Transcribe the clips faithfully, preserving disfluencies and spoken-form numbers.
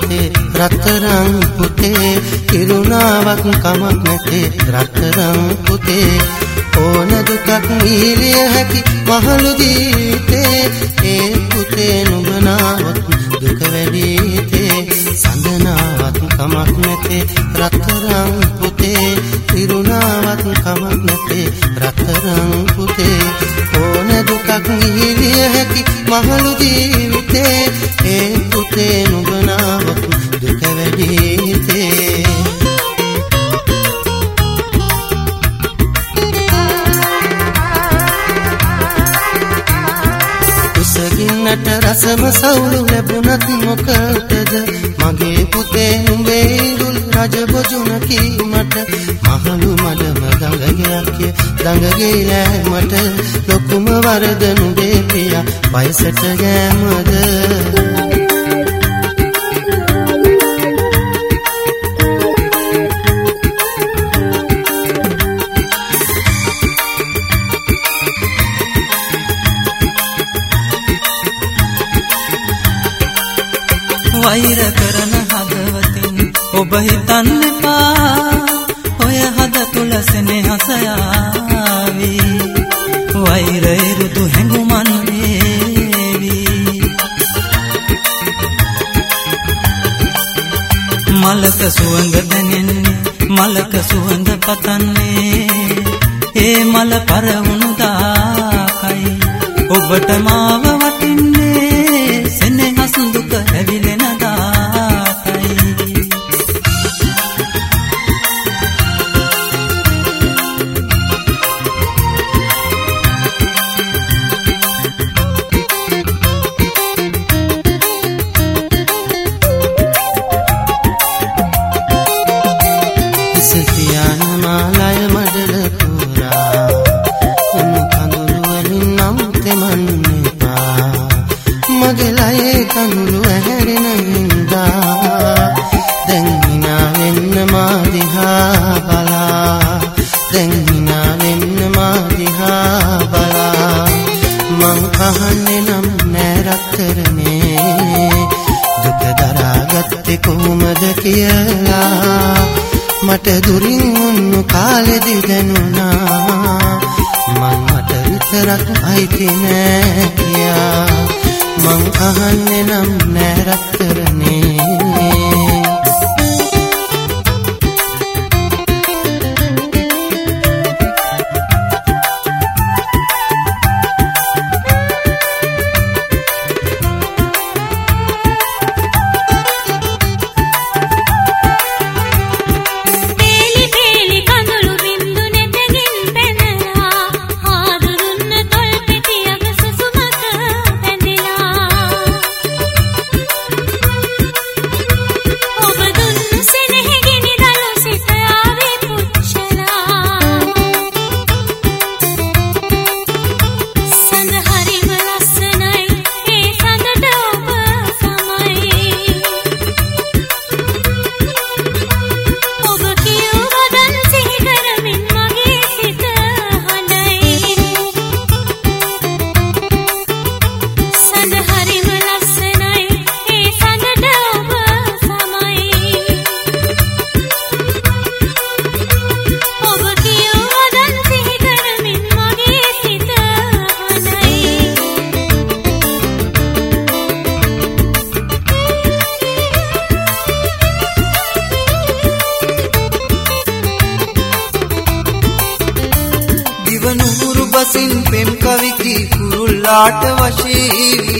නැතේ රත්තරන් පුතේ කිරුණාවක් කමක් නැතේ රත්තරන් පුතේ ඕන දුකක් නිලිය හැකි මහලු ජීවිතේ ඒ පුතේ නුඹ නාවත් දුක වැඩිතේ සඳනාවත් කමක් නැතේ රත්තරන් පුතේ කිරුණාවක් කමක් නැතේ රත්තරන් පුතේ ඕන දුකක් නිලිය හැකි මහලු ජීවිතේ ඒ පුතේ නුඹ නාවත් දුක වැඩිතේ කුසගින්නට රසම සවුළු ලැබුණත් මොකටද මගේ පුතේ නුඹේ ඉඳුල් රජ බොජුන කීමට මහලු මඩම ගඟගයක් දඟගේ ලෑමට ලොකුම වරද නුඹේ පියා වයසට ගෑමද වෛර කරන හදවතින් ඔබ හිතන්න එපා ඔය හද තුල සෙනෙහස යාවි වෛරය ඍතු හැඟුමන් වේවි මලක සුවඳ දැනෙන්නේ මලක සුවඳ පතන්නේ ඒ මල පරවුණු දාකයි ඔබට මාව වටින්නේ සෙනෙහස දුක ඇවිලෙන මට දුරින් වුණු කාලෙදි දැනුණා මං මට විතරක් අයිති නෑ කියා මං අහන්නේ නම් නෑ රත්තරනේ ලාට වශී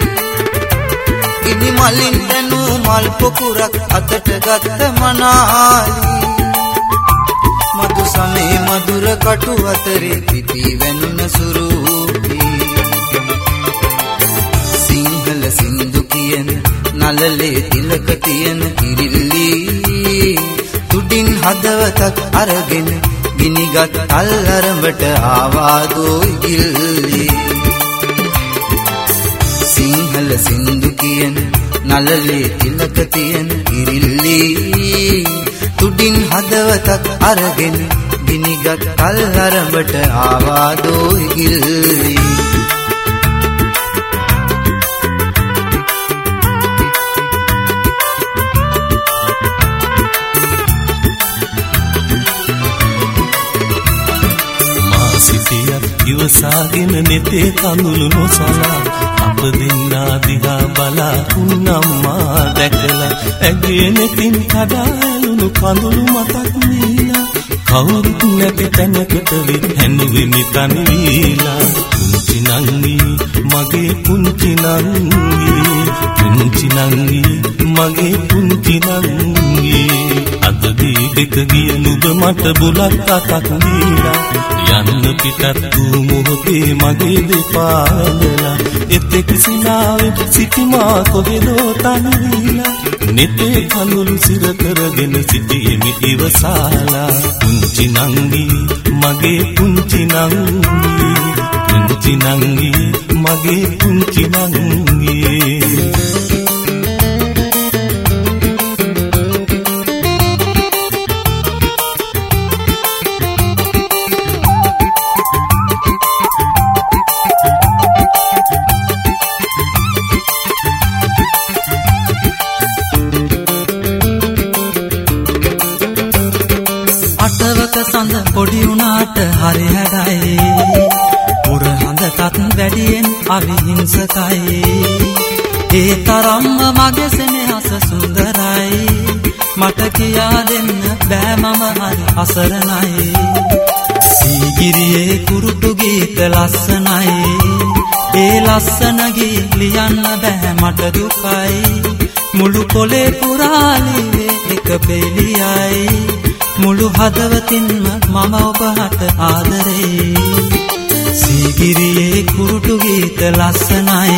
ඉනි මලින් දනු මල් පොකුරක් අතට ගත්ත මනාලි මధు සමේ මధుර කටු අතරේ පිපි වෙනුන සුරූපි සිංහල සින්දු කියන නලලේ තිලක තියෙන කිරිල්ලි තුඩින් හදවතක් අරගෙන ගිනිගත් අල්ලරඹට ආවාදෝ ඉගිල්ලි සිංහල සින්දු කියන නලලේ තිලක තියෙන කිරිල්ලි තුඩින් හදවතක් අරගෙන ගිනිගත් අල්ලරඹට ආවාදෝ ඉගිල්ලි ඉවසාගෙන නෙතේ කඳුළු නොසලා අප දෙන්නා දිහා බලා උන්නම්මා දැකලා ඇගේ නෙතින් කඩා ඇලුණු කඳුළු මතක් වීලා කවුරුත් නැති තැනකට වෙත් හැඳුවෙමි තනි වීලා පුංචි නංගී මගේ පුංචි නංගී පුංචි නංගී මගේ පුංචි නංගී අද දී දෙක ගිය නුඹ මට බුලත් අතක් දීලා යන්න පිටත් වූ මොහොතේ මගේ දෙපාදලා එතෙක් සිනාවේ සිටිමා කොහෙදෝ තනිවිලා නෙතේ කඳුළු සිර කරගෙන සිටියෙමි ඉවසාලා පුංචි නංගී මගේ පුංචි නංගී පුංචි නංගී මගේ පුංචි නංගී සඳ පොඩි උනාට හරි හැඩයි පුර හඳටත් වැඩියෙන් අවිහිංසකයි ඒ තරම්ම මගේ සෙනෙහස සුන්දරයි මට කියා දෙන්න බෑ මම හරි අසරණයි සීගිරියේ කුරුටු ගීත ලස්සනයි ඒ ලස්සන ගී ලියන්න බෑ මට දුකයි මුළු කොලේ පුරාලිවේ එක පෙළියයි මුළු හදවතින්ම මම ඔබට ආදරේ සීගිරියේ කුරුටු ගීත ලස්සනයි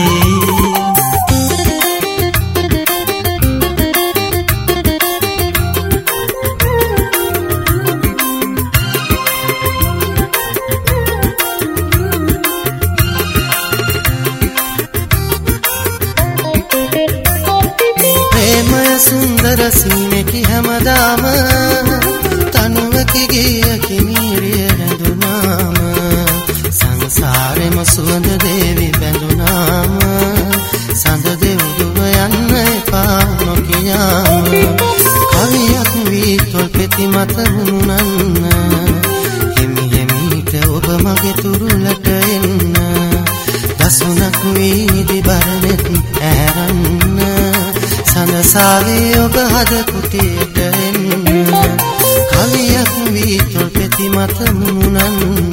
ප්‍රේමය සුන්දර සීනෙකි හැමදාම තනුවකගේ මිරිය රැඳුනාම සංසාරෙම සුවඳ දේවි බැඳුනාම සඳ දෙව්දුව යන්න එපා නොකියාම කවියක් වී තොල් පෙති මත මුණන්න හිමි හිමීට ඔබ මගේ තුරුලට එන්න දසුනක් වී දිබරනෙත් ඇරන්න සනසාවේ ඔබ හද කුටියට එන්න කවියක් වී තොල් පෙති මත මුණන්න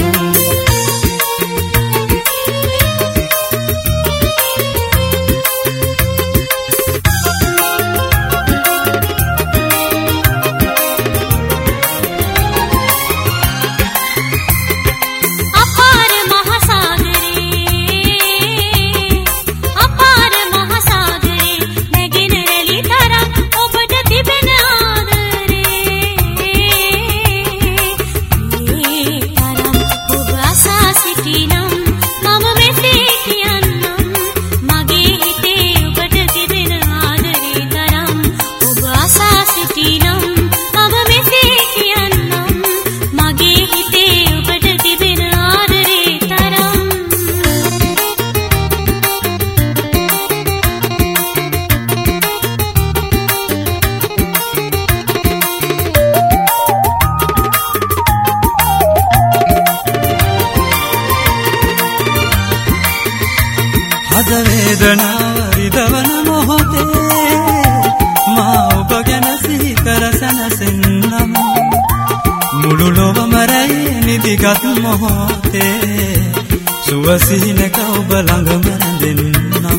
අද වේදනාව රිදවන මොහොතේ මා ඔබ ගැන සිහි කර සැනසෙන්නම් මුළු ලොවම රැයි නිදිගත් මොහොතේ සුවසිහිනක ඔබ ළඟම රැඳෙන්නම්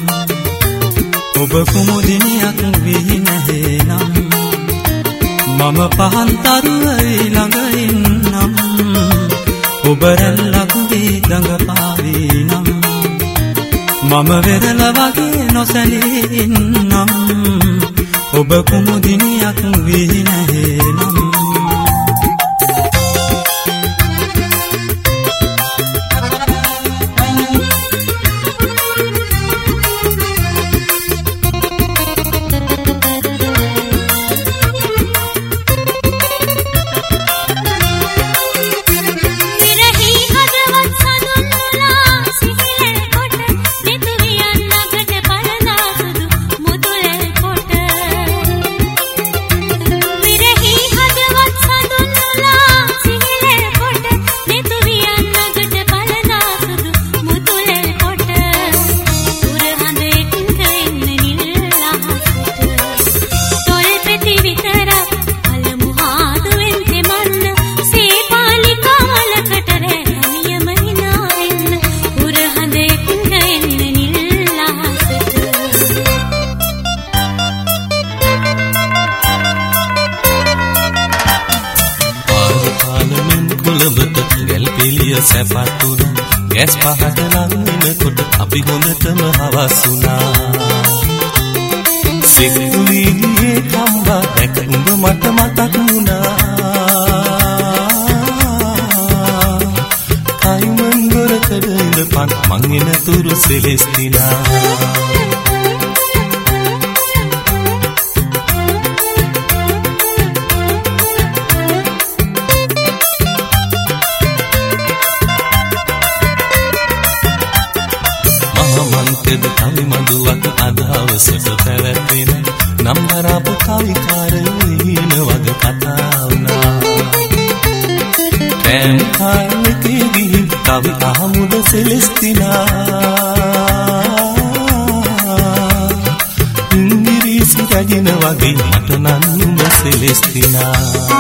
ඔබ කුමුදිනියක් වී නැහෙනම් මම පහන් තරුවයි ළඟ ඉන්නම් ඔබ රැල්ලක් වී දඟ පාවිනම් මම වෙරළ වගේ නොසැලී ඉන්නම් ඔබ කුමුදිනියක් වී නැහෙනම් He සැපත් උනා ගෑස් පහට ලං වෙනකොට අපි හොඳටම හවස් උනා සිකුලියේ කම්බා දැක උඹ මට මතක් වුණා කයිමන් ගොරකඩ ඉඳපන් මං එන තුරු සෙලෙස්තිනා කවි මඳුවක් අදවසට පැවැත්වෙන නම් දරාපු කවිකාරයින වග කතා වුණා කෑම කාලෙකේ ගිහින් කවි අහමුද සෙලෙස්තිනා ඉංග්‍රීසි රජින වගේ මට නන්නුම සෙලෙස්තිනා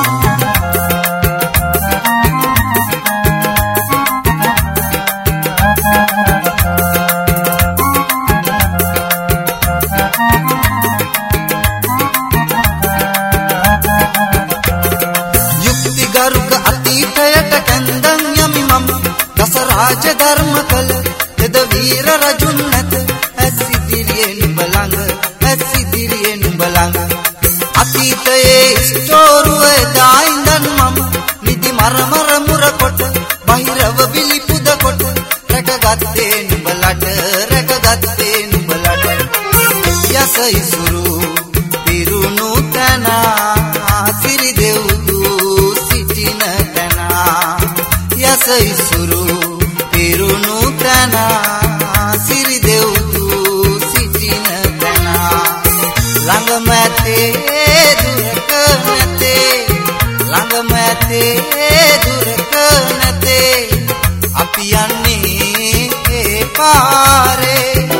රාජ ධර්ම කළ එද වීර රජුන් නැත ඇසිදිරියේ නුඹ ළඟ ඇසිදිරියේ නුඹ ළඟ අතීතයේ ස්ටෝරුවේ දායින්දන් මම නිදි මර මර මුර කොට බහිරව බිලි පුද කොට රැකගත්තේ නුඹලට රැකගත්තේ නුඹලට යස ඉසුරු පිරුණු තන සිරි දෙව්දු සිටින තන යස ඉසුරු පිරුණු තන සිරි දෙව්දු සිටින තන ළඟම ඇතේ දුරක නැතේ ළඟම ඇතේ දුරක නැතේ අපි යන්නේ ඒ පාරේ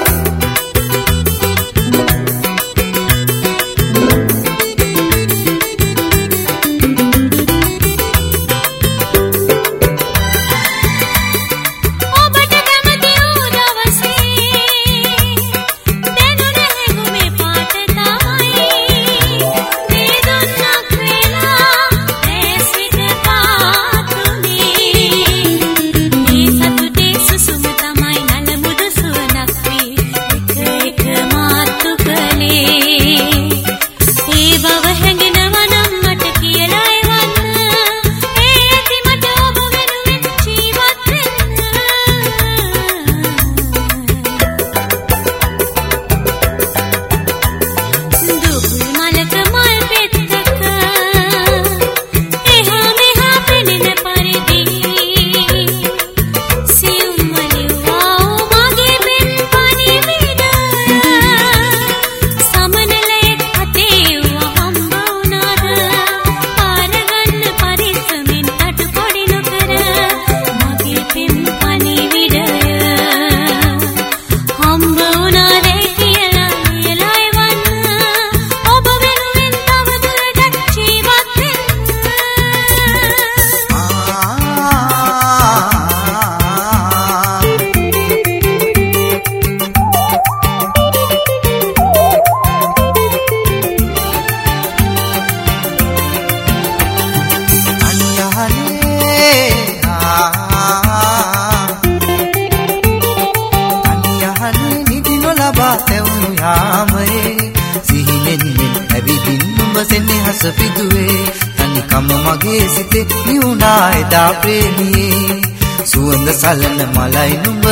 එදා ප්‍රේමී සුවඳ සලන මලයි නුඹ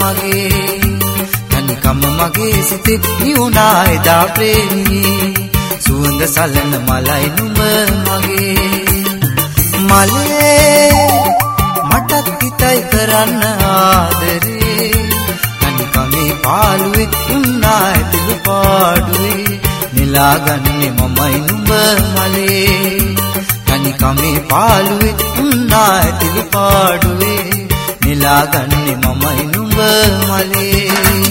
මගේ තනිකම මගේ සිතේ නියුණා එදා ප්‍රේමී සුවඳ සලන මලයි නුඹ මගේ මලේ මටත් හිතයි කරන්න ආදරේ තනිකමේ පාළුවේ උන්නා ඇතුළු පාඩුවේ නෙලාගන්නේ මමයි නුඹ මලේ තනිකමේ පාළුවේ උන්නා ඇතුළු පාඩුවේ නෙලාගන්නේ මමයි නුඹ මලේ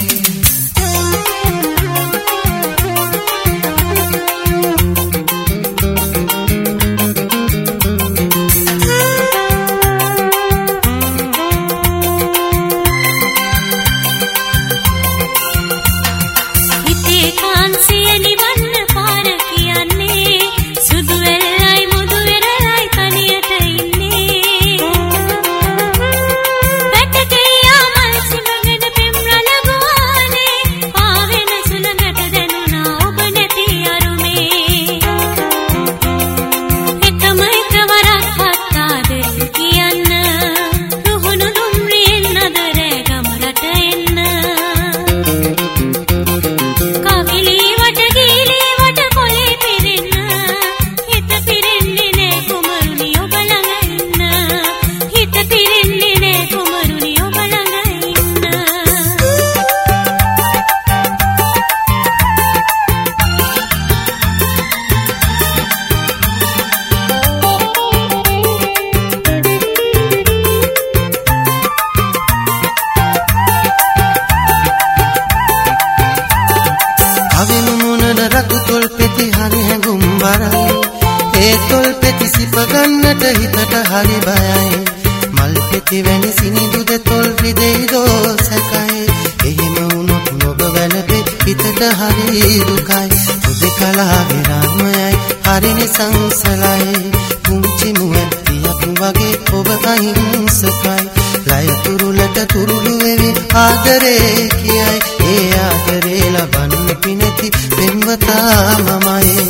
ආවෙම මොනන රතු තොල් පෙති හරි හැඟුම් බරයි ඒ තොල් පෙති සිප ගන්නට හිතට හරි බයයි මල් පෙති වැනි සිනිඳු ද තොල් රිදෙයිදෝ සැකයි එහෙම වුණොත් නොබ වැළපෙ හිතට හරි දුකයි උදෙකලා විරාමයයි හරි නිසංසලයි පුංචි මුවැත්තියක් වගේ ඔබ අහිංසකයි ලය තුරුලට තුරුළු වෙවි ආදරේ කියයි ඒ ආදරේ ලබන්න පිනති පෙම්වතා මමයි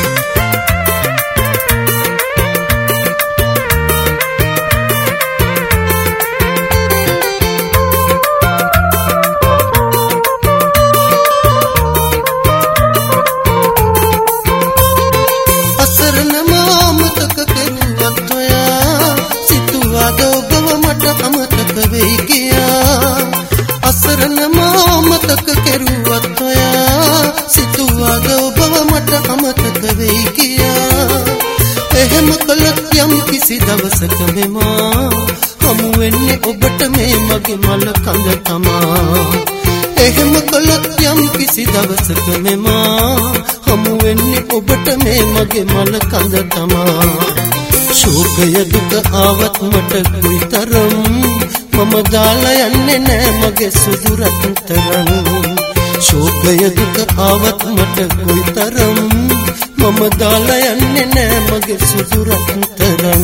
අසරණ මාමතක කෙරුවත් ඔයා සිතුවාද ඔබව මට අමතක වෙයි කියා එහෙම කළත් යම් කිසි දවසක මෙමා හමු වෙන්නේ ඔබට මේ මගේ මල කඳ තමා එහෙම කළත් යම් කිසි දවසක මෙමා හමු වෙන්නේ ඔබට මේ මගේ මල කඳ තමා ශෝකය දුක ආවත් මට කුයිතරම් මම දාලා යන්නේ නෑ මගේ සුදු රත්තරන් ශෝකය දුක ආවත් මට කුයිතරම් මම දාලා යන්නේ නෑ මගේ සුදු රත්තරන්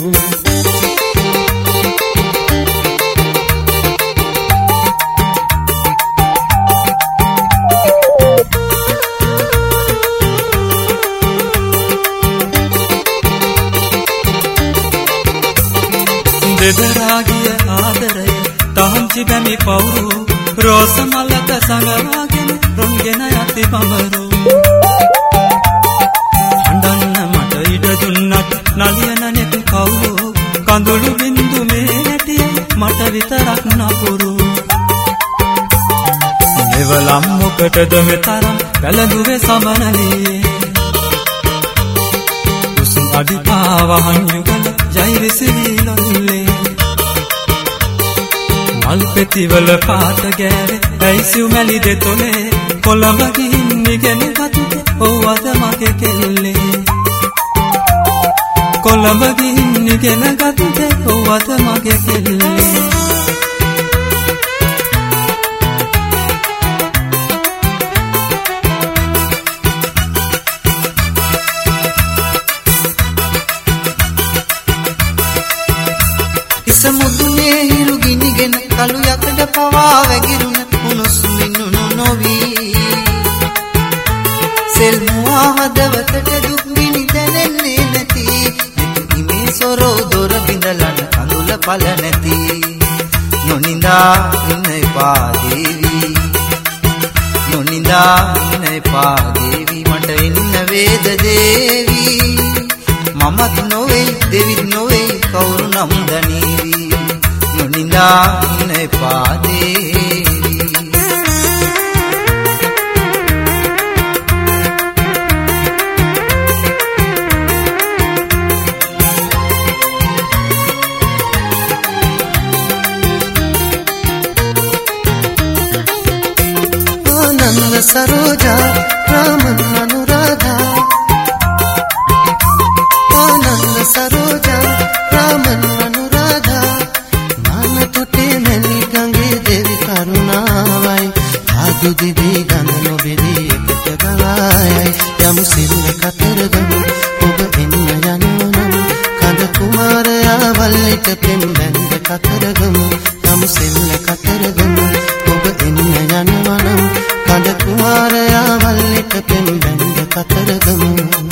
දෙදරාගිය ආදරය තහංචි බැමි පවුරු රෝස මලක සඟවාගෙන රොන්ගෙන යති පමරු හඬන්න මට ඉඩ දුන්නත් නලියන නෙත් කවුරු කඳුළු බින්දු මේ නැටිය මට විතරක් නපුරු මෙවලම් මොකටද මෙතරම් වැළඳුවේ සමනලියේ උසුම් අඩිපාවහන් යුගල ජෛවිසිවි ලොල්ලේ මල් පෙතිවල පාට ගෑවේ ඇයිසිව් මැලි දෙතොලේ කොළඹ ගිහින් ඉගෙන ගත්තේ ඔව්වද මගේ කෙල්ලේ කොළඹ ගිහින් ඉගෙන ගත්තේ ඔව්වද මගේ කෙල්ලේ සමුදුනේ හිරු ගිනිගෙන කළු යකඩ පවා වැగిරුණ උණුසුමින් උණු නොවි සෙල් මුවා හදවතට දුක් ගිනි දැනෙන්නේ නැති ඉමේ සොරෝ දොර බිඳලන කඳුල පල නැති නොනින්දා ඉන්න එපා දේවි නොනින්දා ඉන්න එපා දේවි මට එන්න වේද දේවි මමත් නොවේ දෙවිත් නොවේ කවුරු නම් දනීවි නොනින්දා ඉන්න එපා දේවි ආනන්ද සරෝජා රාමන් අනුරාධා ආනන්ද සරෝජා රාමන් අනුරාධා නාන තොටේ මැලි ගඟේ දෙවි කරුණාවයි ආදු දිදී ගඳ නොබෙදී එකට ගලායයි යමු සිල්ල කතරගමු ඔබ එන්න යනවනම් කඳ කුමාරයා වල්ලිට පෙම් බැඳ කතරගමු යමු සිල්ල කතරගමු ඔබ එන්න යනවනම් කඳ කුමාරයා වල්ලිට පෙම් බැඳ කතරගමු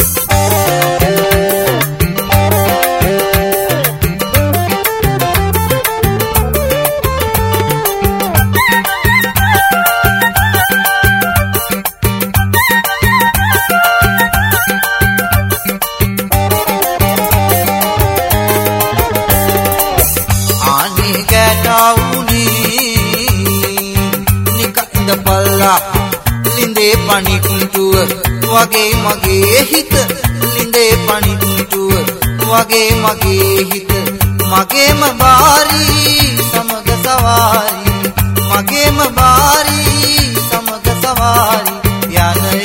ලිඳේ පණිටුව වගේ මගේ හිත ලිඳේ පණිටුව වගේ මගේ හිත මගේම බාරී සමග සවාරි මගේම බාරී සමග සවාරි යන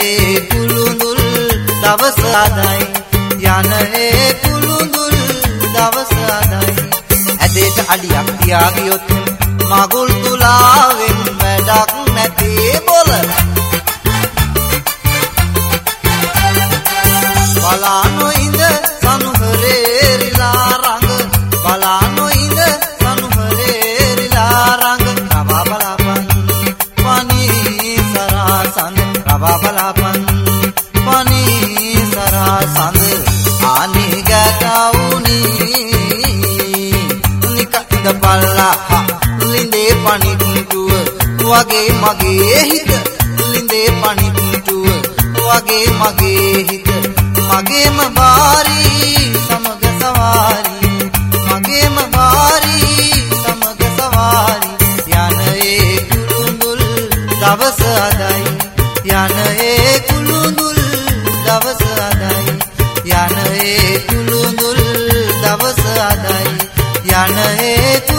දවස අදයි යන ඒ කුළුඳුල් දවස අදයි ඇදේට අඩියක් තියා ගියොත් මගුල් තුලාවෙන් වැඩක් නැති බොල බලානො ඉඳ සනුහරේරිලා රඟ බලානො ඉඳ සනුහරේරිලා රඟ රවා බලාපන් පනී සරා සඳ රවා බලාපන් පනී සරා සඳ ආනි ගැටවුනි නිකන්ද පල්ලා ලිඳේ පණිටුව වගේ මගේ හිත ලිඳේ පණිටුව වගේ මගේ හිත මගේම බාරී සමග සවාරි මගේම බාරී සමග සවාරි යන ඒ කුළුඳුල් දවස අදයි යන ඒ කුළුඳුල් දවස අදයි යන ඒ කුළුඳුල් දවස අදයි යන ඒ